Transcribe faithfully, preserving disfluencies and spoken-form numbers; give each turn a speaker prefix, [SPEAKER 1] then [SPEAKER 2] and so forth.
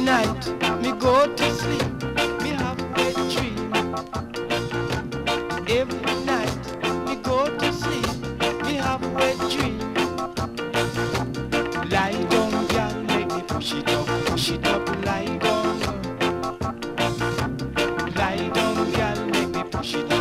[SPEAKER 1] night me go to sleep, me have a dream. Every night me go to sleep, me have a dream. Lie down, girl, make me push it up, push it up, lie down. Lie down, girl, make me push it up.